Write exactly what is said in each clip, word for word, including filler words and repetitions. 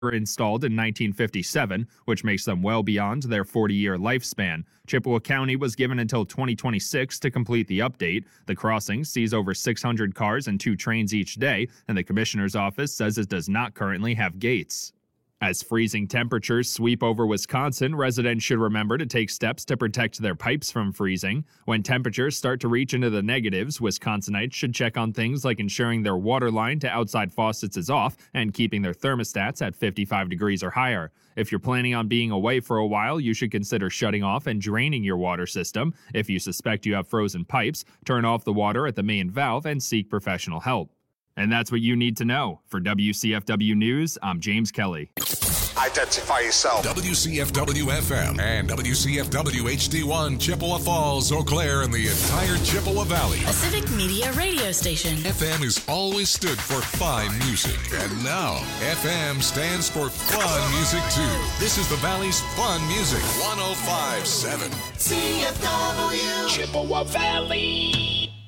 were installed in nineteen fifty-seven, which makes them well beyond their forty-year lifespan. Chippewa County was given until twenty twenty-six to complete the update. The crossing sees over six hundred cars and two trains each day, and the commissioner's office says it does not currently have gates. As freezing temperatures sweep over Wisconsin, residents should remember to take steps to protect their pipes from freezing. When temperatures start to reach into the negatives, Wisconsinites should check on things like ensuring their water line to outside faucets is off and keeping their thermostats at fifty-five degrees or higher. If you're planning on being away for a while, you should consider shutting off and draining your water system. If you suspect you have frozen pipes, turn off the water at the main valve and seek professional help. And that's what you need to know. For W C F W News, I'm James Kelly. Identify yourself. W C F W F M and W C F W H D one, Chippewa Falls, Eau Claire, and the entire Chippewa Valley. A civic media radio station. F M has always stood for fine music. And now, F M stands for fun music, too. This is the Valley's fun music. one oh five point seven. C F W. Chippewa Valley.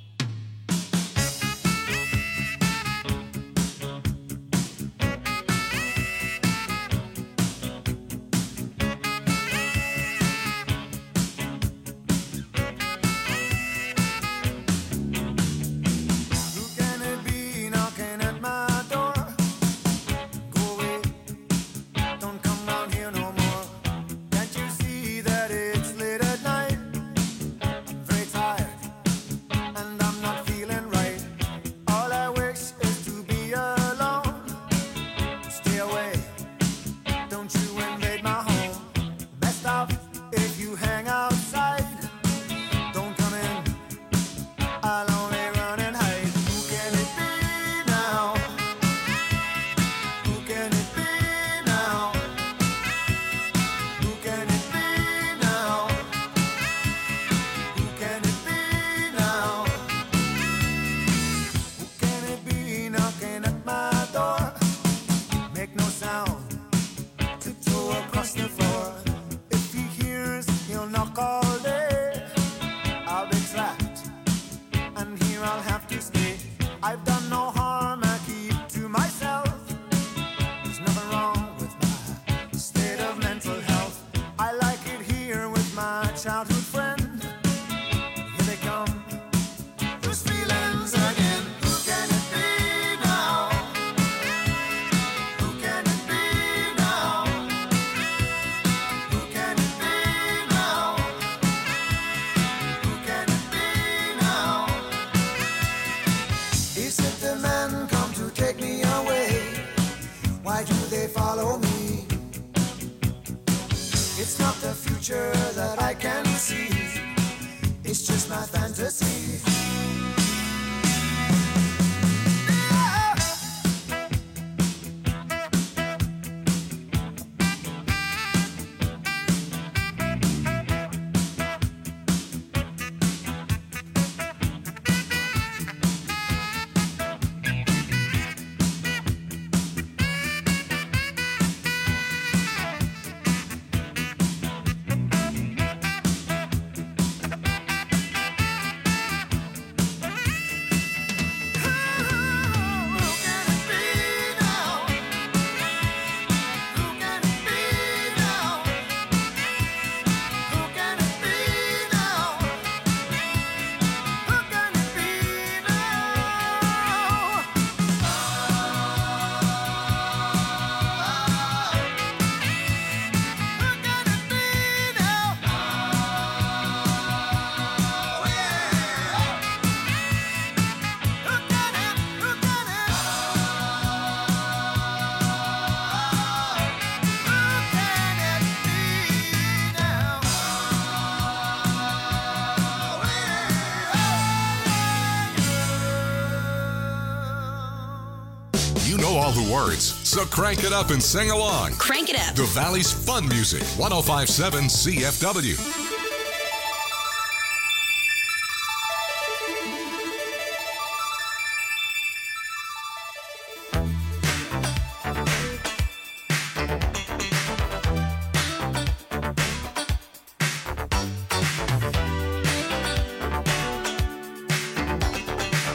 All the words, so crank it up and sing along. Crank it up. The Valley's fun music, one oh five point seven C F W.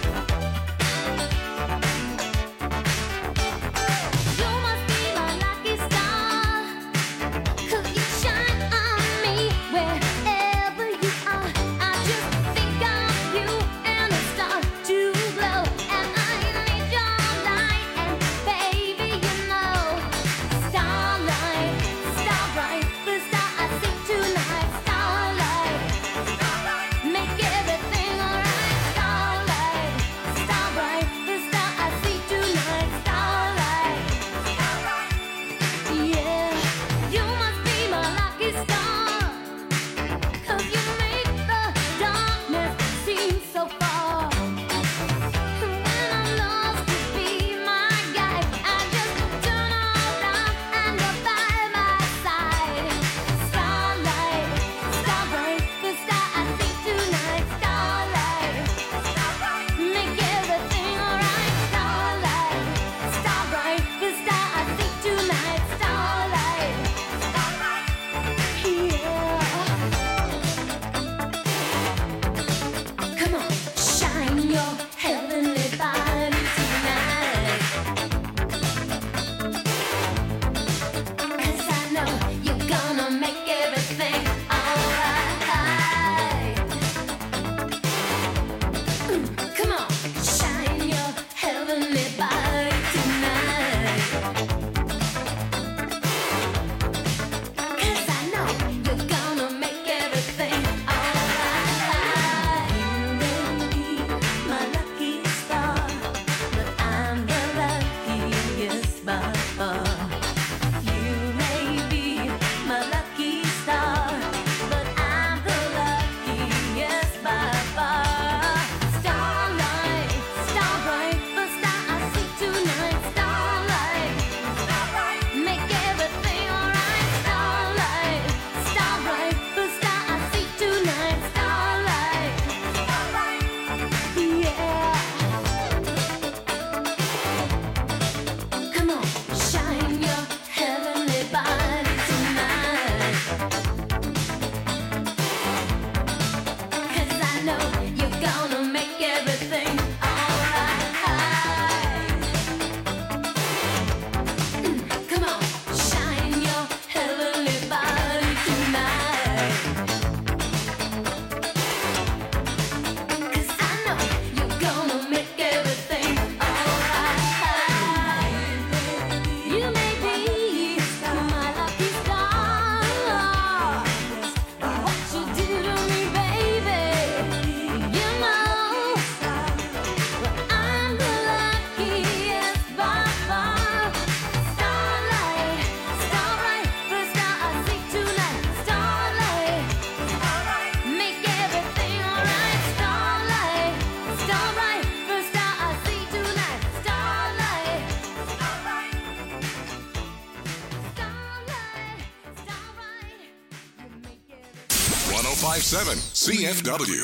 You must be my lucky five seven C F W.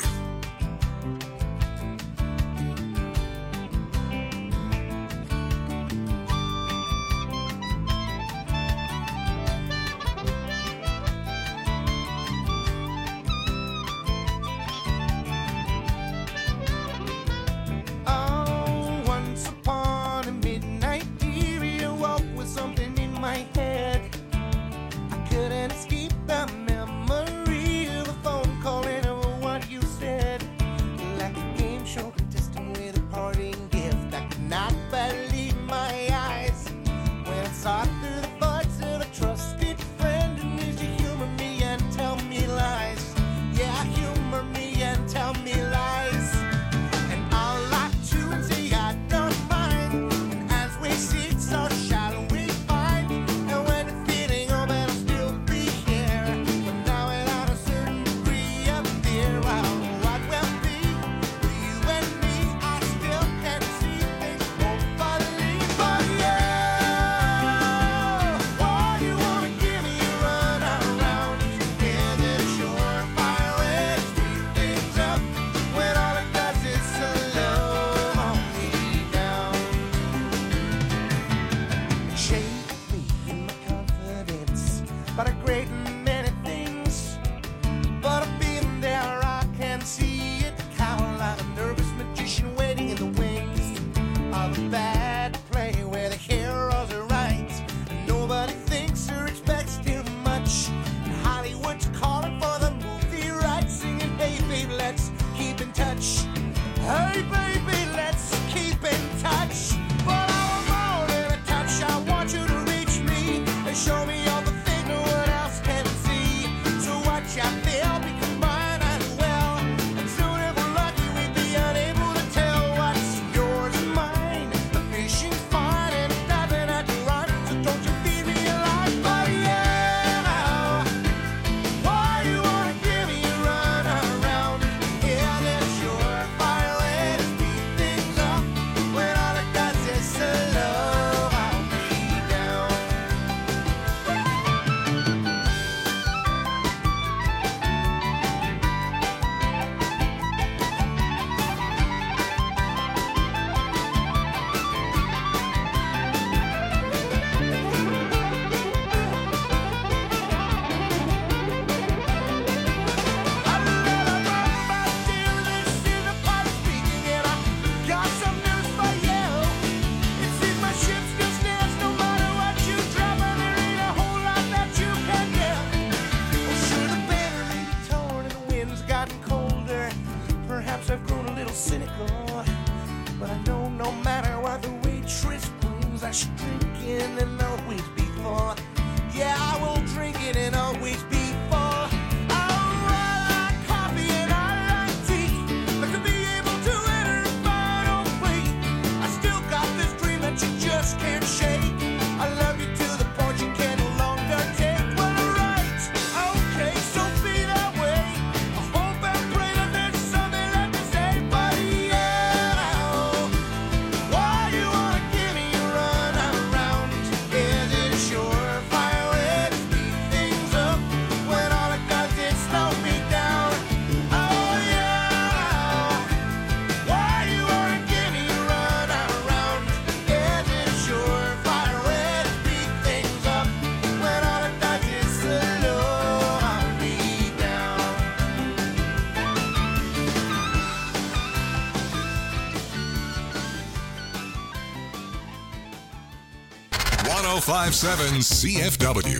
one oh five point seven C F W.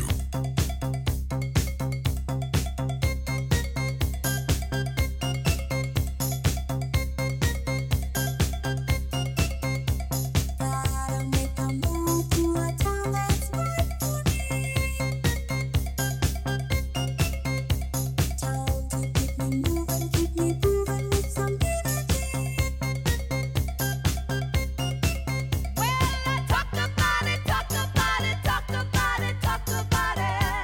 Talk about it, talk about it, talk about it.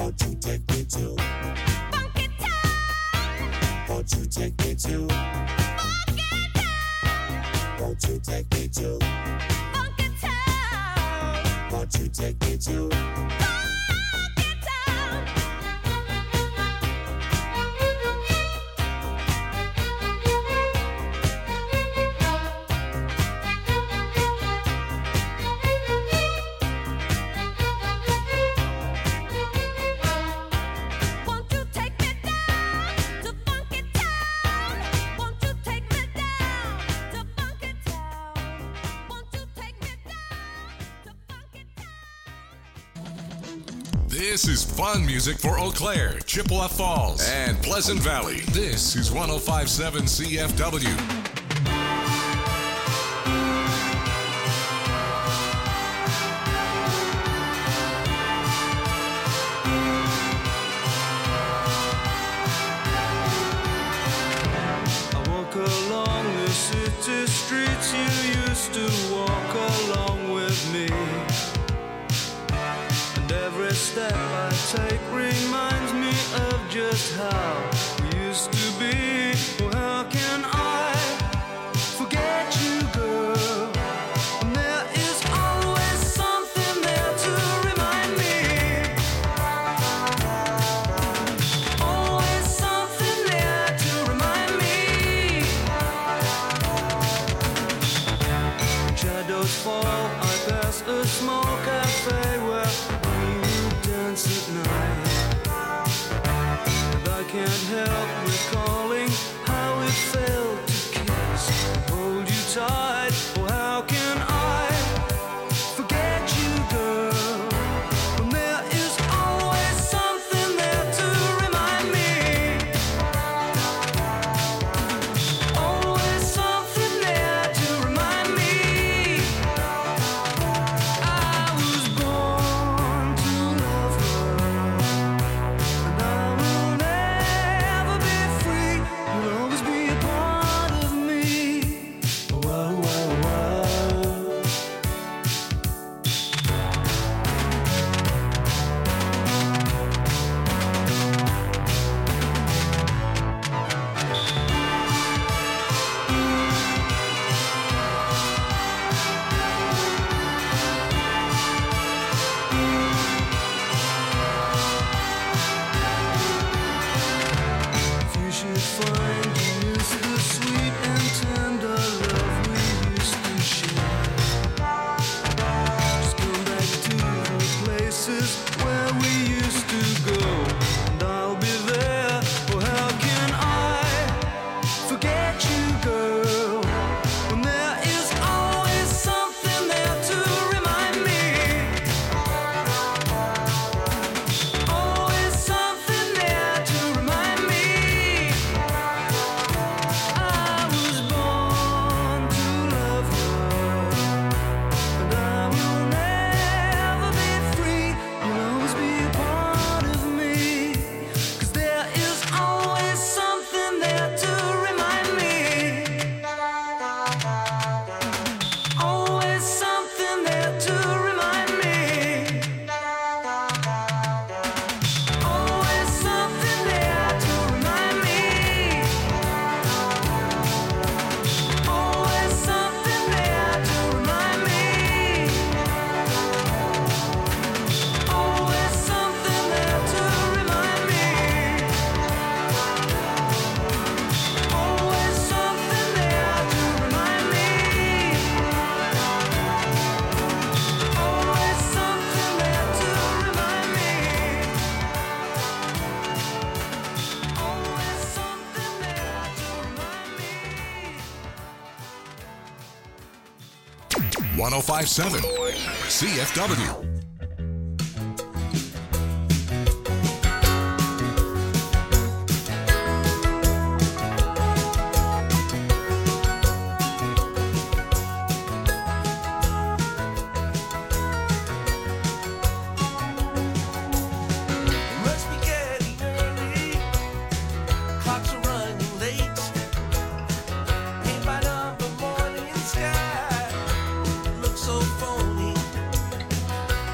Won't you take me to Funky Town? Won't you take me to Funky Town? Won't you take me to Funky Town? Won't you take me to Funky Town? This is fun music for Eau Claire, Chippewa Falls, and Pleasant Valley. This is one oh five point seven C F W. I walk along the city streets you used to walk along with me. Every step I take reminds me of just how we used to be. Well, how can I forget you, girl? And there is always something there to remind me. Always something there to remind me. When shadows fall, I pass a small cafe where at night, and I can't help recalling how it felt to kiss and hold you tight. Oh, how can I forget you, girl? When there is always something there to remind me. Always something there to remind me. I was born to love her. one oh five point seven C F W. Sky looks so phony.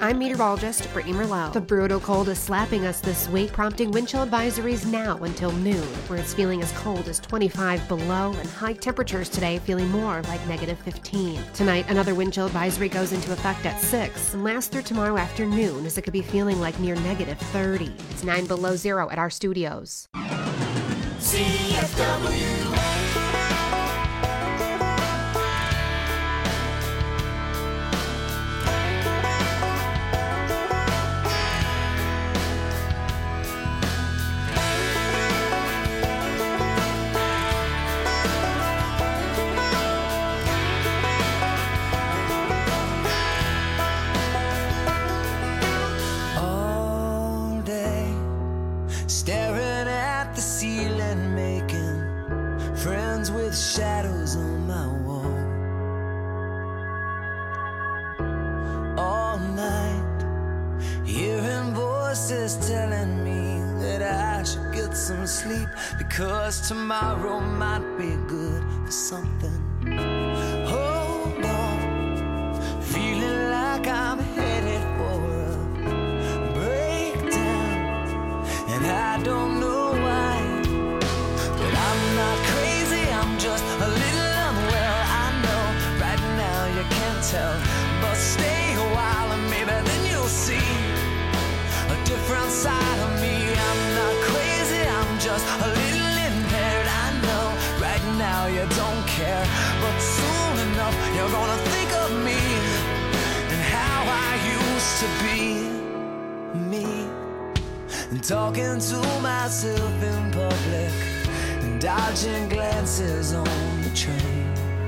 I'm meteorologist Brittany Merlot. The brutal cold is slapping us this week, prompting wind chill advisories now until noon, where it's feeling as cold as twenty-five below and high temperatures today feeling more like negative fifteen. Tonight, another wind chill advisory goes into effect at six and lasts through tomorrow afternoon as it could be feeling like near negative thirty. It's nine below zero at our studios. C F W. Shadows on my wall all night, hearing voices telling me that I should get some sleep because tomorrow might be good for something. Hold on, feeling like I'm headed for a breakdown, and I don't know why, but I'm not crazy. I'm just a little unwell, I know, right now you can't tell, but stay a while and maybe then you'll see a different side of me. I'm not crazy, I'm just a little impaired, I know, right now you don't care, but soon enough you're gonna think of me and how I used to be me, and talking to myself in public, dodging glances on the train.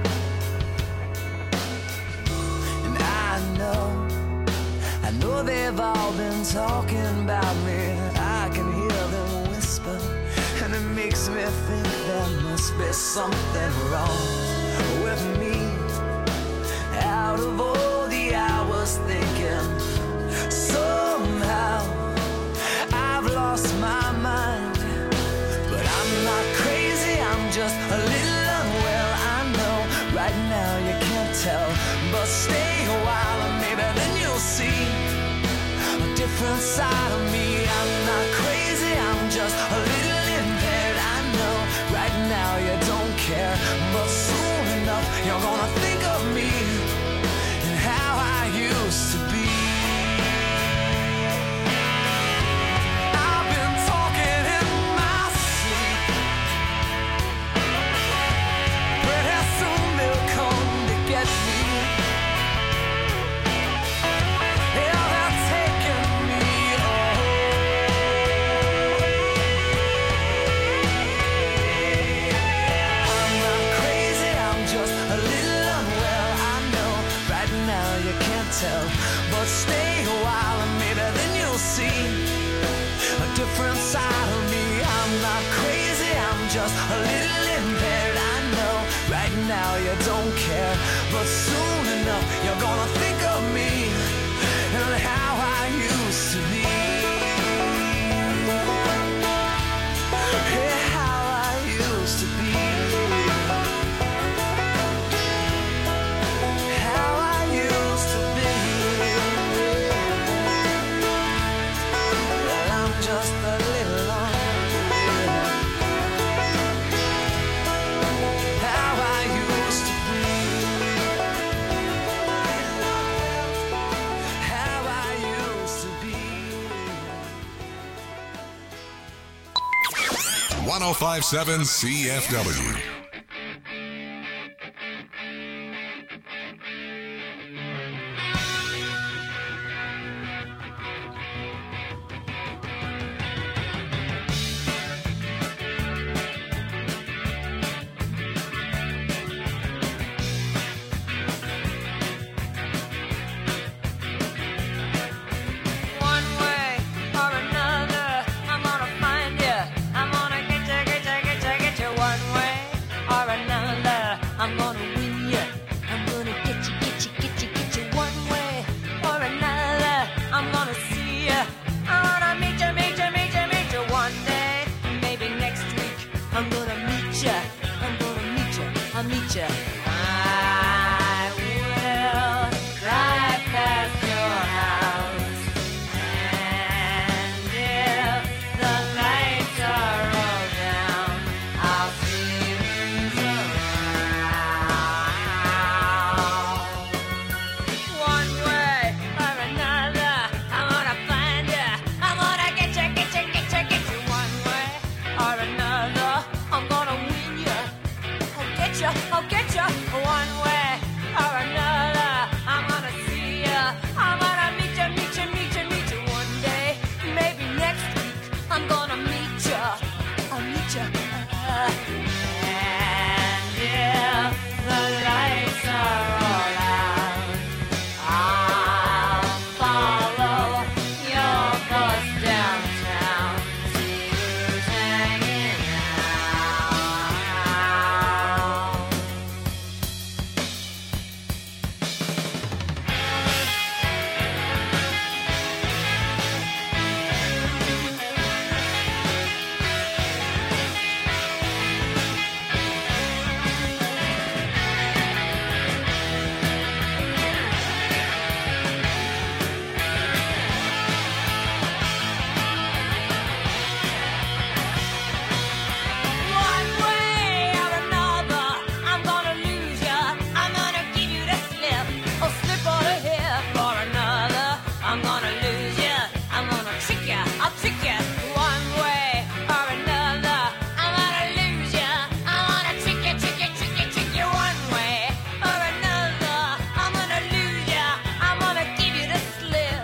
And I know, I know they've all been talking about me. I can hear them whisper, and it makes me think there must be something wrong with me. Out of all the hours thinking, somehow I've lost my mind. I'm not crazy, I'm just a little unwell, I know, right now you can't tell, but stay a while and maybe then you'll see a different side of me. I'm not crazy, I'm just a little impaired, I know, right now you don't care, but soon enough you're gonna think of me and how I used to be. But stay a while and maybe then you'll see a different side of me. I'm not crazy, I'm just a little impaired, I know, right now you don't care, but soon enough you're gonna think of me and how I used to be. Yeah, how I used to be. one oh five point seven C F W. I will drive past your house. meet ya, I'll meet ya. And if the lights are all out, I'll follow your bus downtown, see who's hanging out. One way or another, I'm gonna lose ya. I'm gonna give you the slip, or slip or the hip or another. I'm gonna lose ya. I'm gonna trick ya. I'll trick ya. One way or another, I'm gonna lose ya. I'm gonna trick ya, trick ya, trick ya, trick ya. One way or another, I'm gonna lose ya. I'm gonna give you the slip.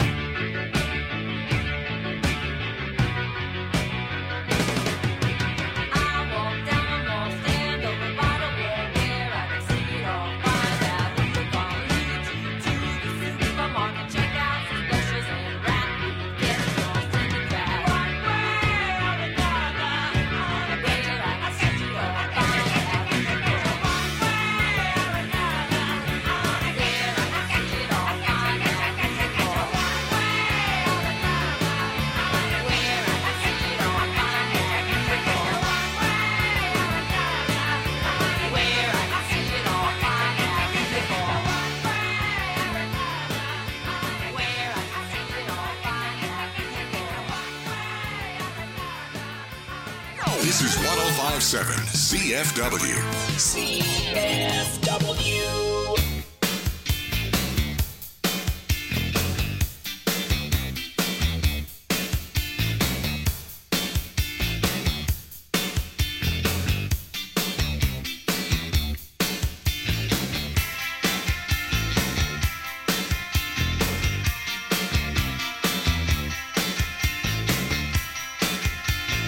I walk down or stand over by the wall where I can see it all. Find out who the bomb leads to the supermarket. Check out some specials and rap. Get lost in the crowd. One way or another, on a page like I said you all. Find out who the bomb. One way or another, on a page like I said you all. Find out who the bomb. One way or another, on a where I can see it all. Find out who the bomb. One way or another, on where I can see it all. Find out who the bomb. One way or another, on where I can see it all. Find out who the bomb. This is one oh five point seven C F W. C F W.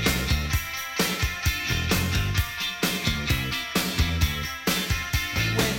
When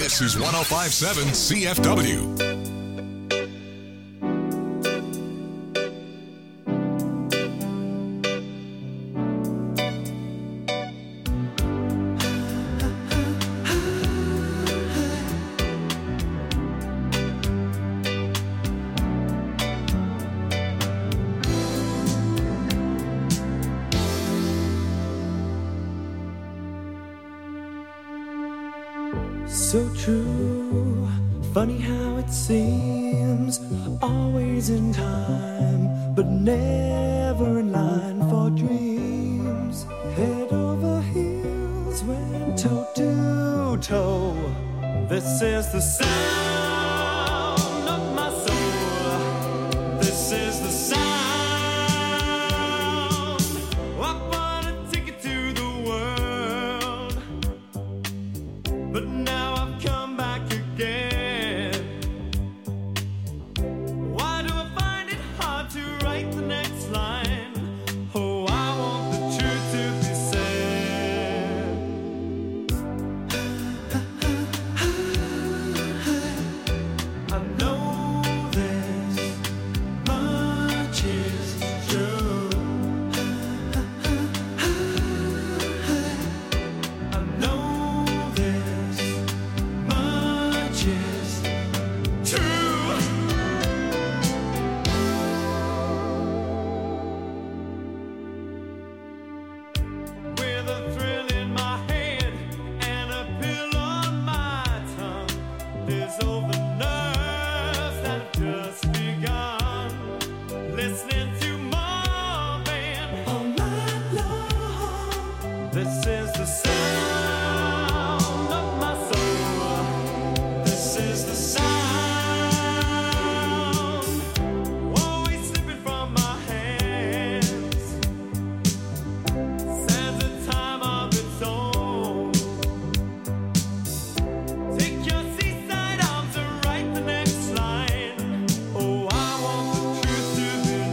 This is one oh five point seven C F W. So true, funny how it seems, always in time, but never in line for dreams. Head over heels, went toe to toe. This is the sound of my soul. This is the sound. I wanna take it to the world, but now I've come back again. Why do I find it hard to write the next line? Oh, I want the truth to be said. I know this much is true. I know this much is true. With a thrill in my head and a pill on my tongue, there's over nerves that have just begun. Listening to Marvin all night long. This is the sound of my soul. This is the sound. Always slipping from my hands. Stands a time of its own. Take your seaside arms and write the next line. Oh, I want the truth to be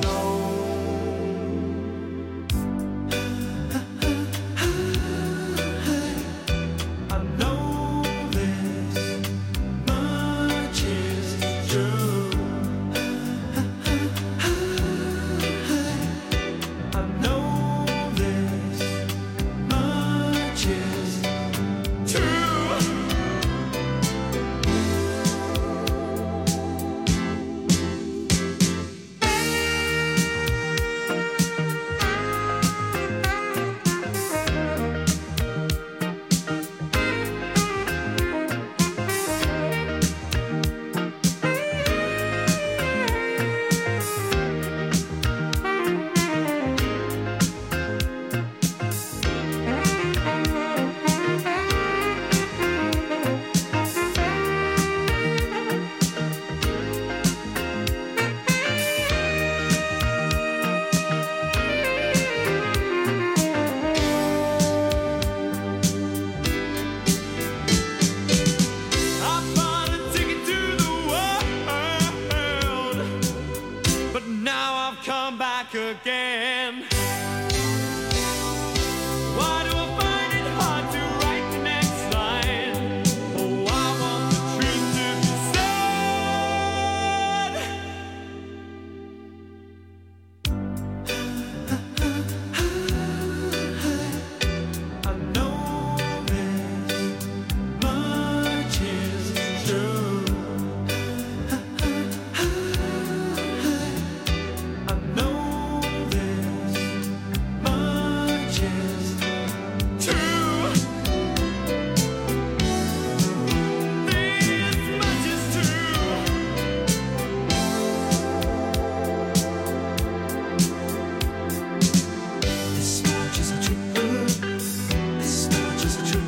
known. I know this much is true. I know this much is true. I bought a ticket to the world, but now I've come back again. Why do I find it hard to write the next line? Oh, I want the truth to be said. I know this much is true. I know this much is true. This much is true. This much is true. This much is true.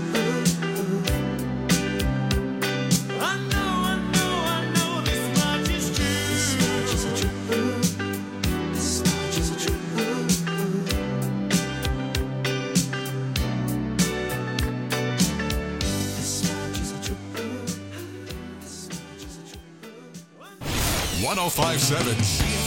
I know, I know, I know this much is true. This much is true. This much is true. This much is true. This much is true. one oh five point seven C F W.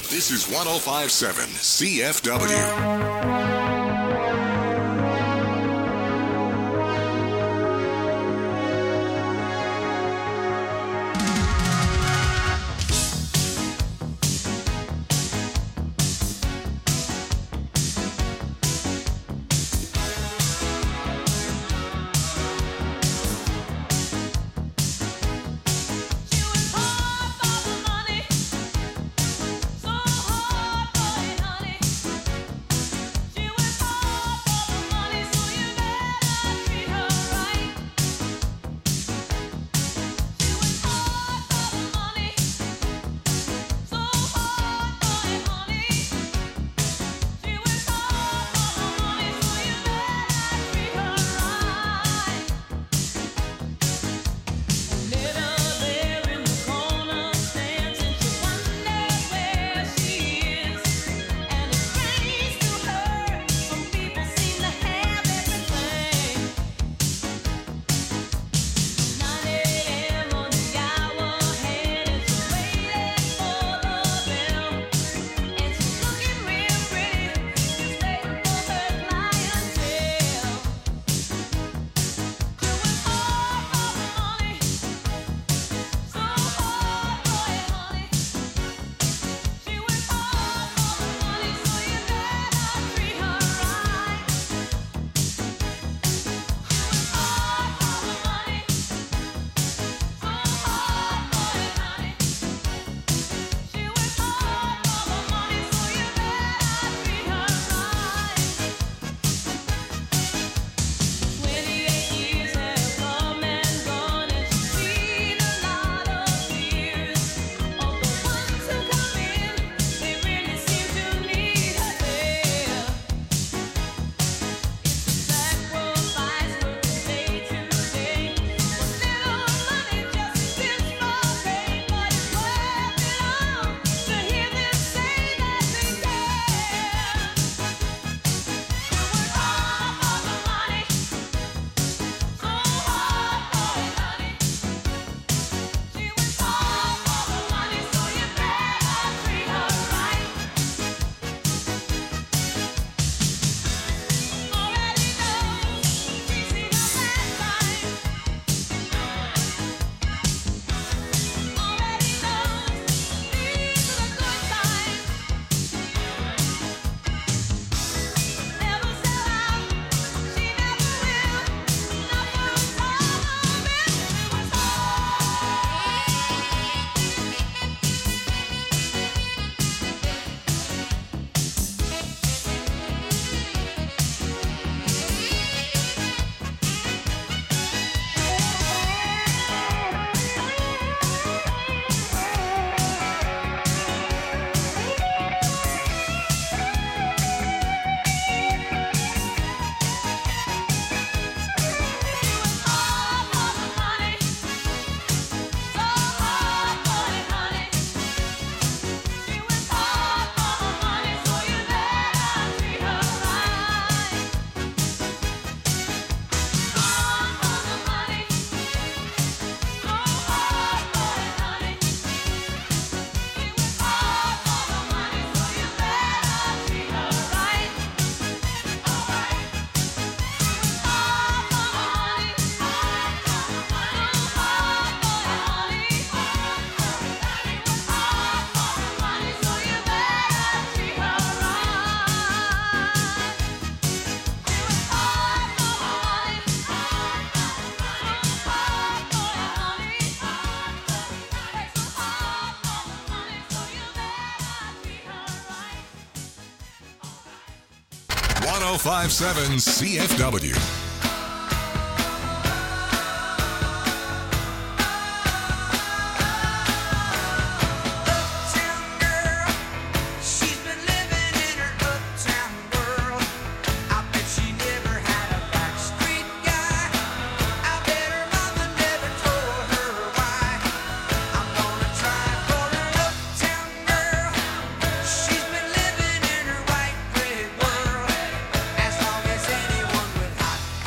This is one oh five point seven C F W. one oh five point seven C F W. As long as anyone with hot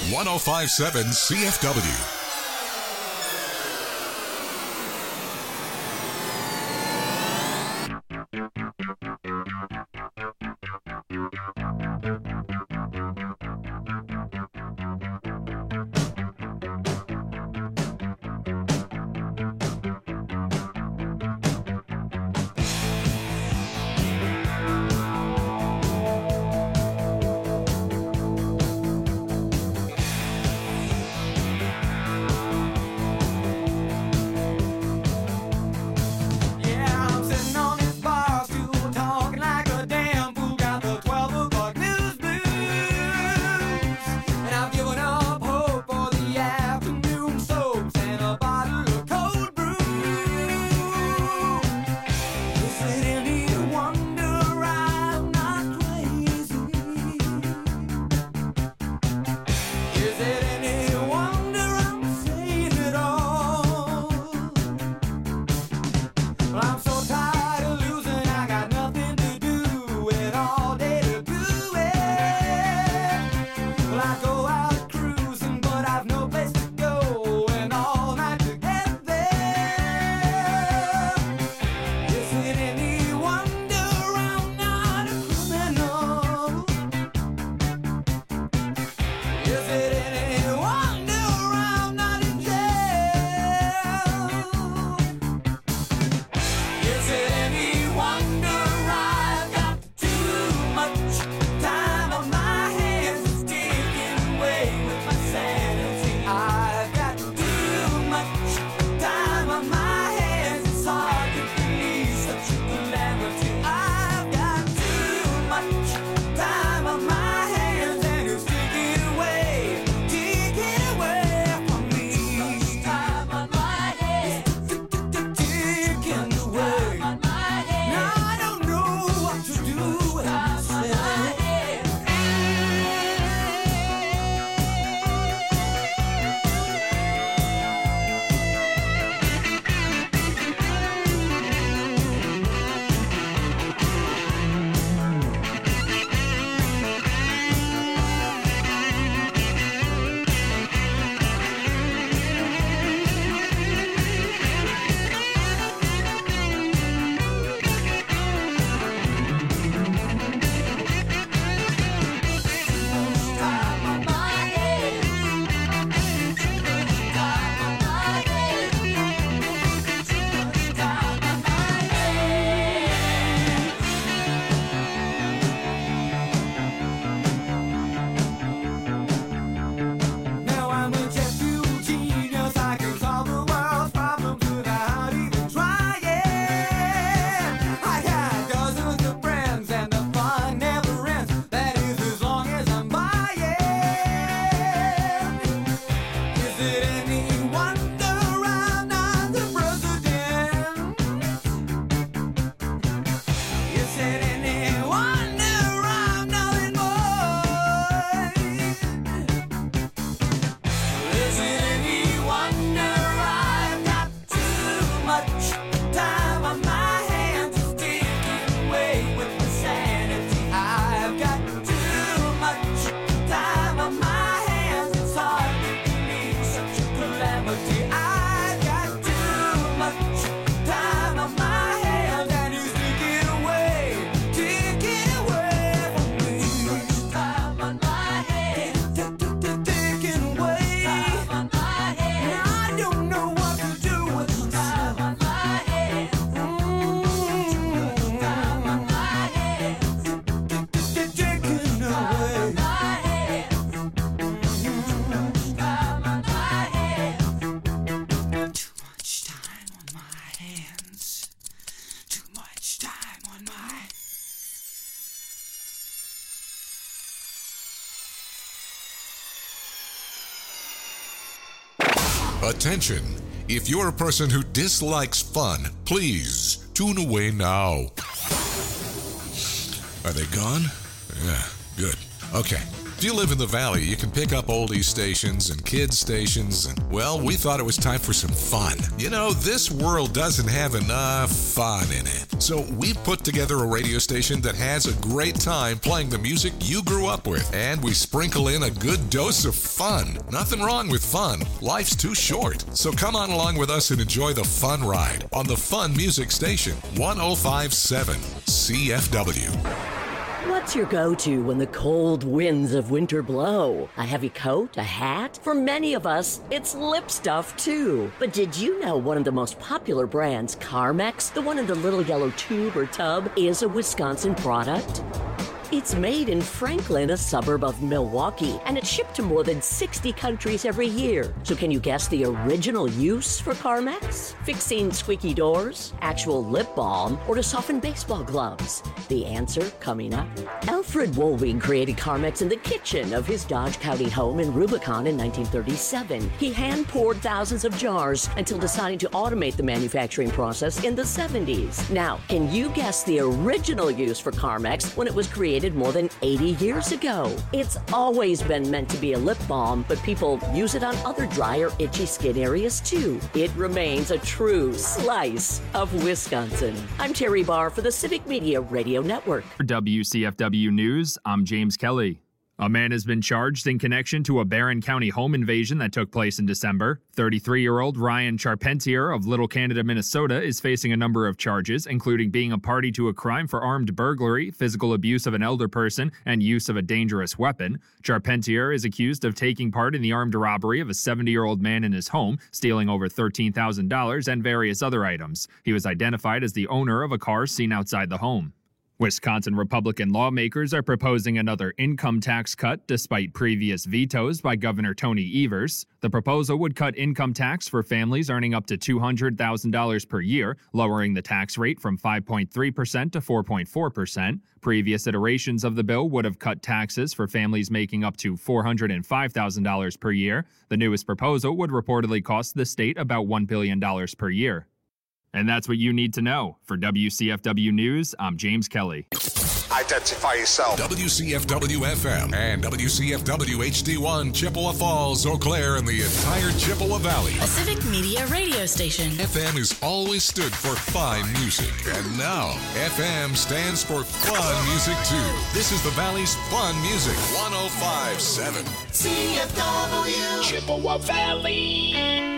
one oh five point seven C F W. Attention! If you're a person who dislikes fun, please tune away now. Are they gone? Yeah, good. Okay. If you live in the Valley, you can pick up oldie stations and kids stations, and, well, we thought it was time for some fun. You know, this world doesn't have enough fun in it. So we've put together a radio station that has a great time playing the music you grew up with. And we sprinkle in a good dose of fun. Nothing wrong with fun. Life's too short. So come on along with us and enjoy the fun ride on the Fun Music Station, one oh five point seven C F W. What's your go-to when the cold winds of winter blow? A heavy coat? A hat? For many of us, it's lip stuff too. But did you know one of the most popular brands, Carmex, the one in the little yellow tube or tub, is a Wisconsin product? It's made in Franklin, a suburb of Milwaukee, and it's shipped to more than sixty countries every year. So can you guess the original use for Carmex? Fixing squeaky doors, actual lip balm, or to soften baseball gloves? The answer coming up. Alfred Woolwing created Carmex in the kitchen of his Dodge County home in Rubicon in nineteen thirty-seven. He hand-poured thousands of jars until deciding to automate the manufacturing process in the seventies. Now, can you guess the original use for Carmex when it was created more than eighty years ago? It's always been meant to be a lip balm, but people use it on other dry or itchy skin areas too. It remains a true slice of Wisconsin. I'm Terry Barr for the Civic Media Radio Network. For W C F W News, I'm James Kelly. A man has been charged in connection to a Barron County home invasion that took place in December. thirty-three-year-old Ryan Charpentier of Little Canada, Minnesota, is facing a number of charges, including being a party to a crime for armed burglary, physical abuse of an elder person, and use of a dangerous weapon. Charpentier is accused of taking part in the armed robbery of a seventy-year-old man in his home, stealing over thirteen thousand dollars and various other items. He was identified as the owner of a car seen outside the home. Wisconsin Republican lawmakers are proposing another income tax cut despite previous vetoes by Governor Tony Evers. The proposal would cut income tax for families earning up to two hundred thousand dollars per year, lowering the tax rate from five point three percent to four point four percent. Previous iterations of the bill would have cut taxes for families making up to four hundred five thousand dollars per year. The newest proposal would reportedly cost the state about one billion dollars per year. And that's what you need to know. For W C F W News, I'm James Kelly. Identify yourself. W C F W F M and W C F W H D one, Chippewa Falls, Eau Claire, and the entire Chippewa Valley. A Civic Media radio station. F M has always stood for fine music. And now, F M stands for fun music, too. This is the Valley's fun music. one oh five point seven C F W Chippewa Valley.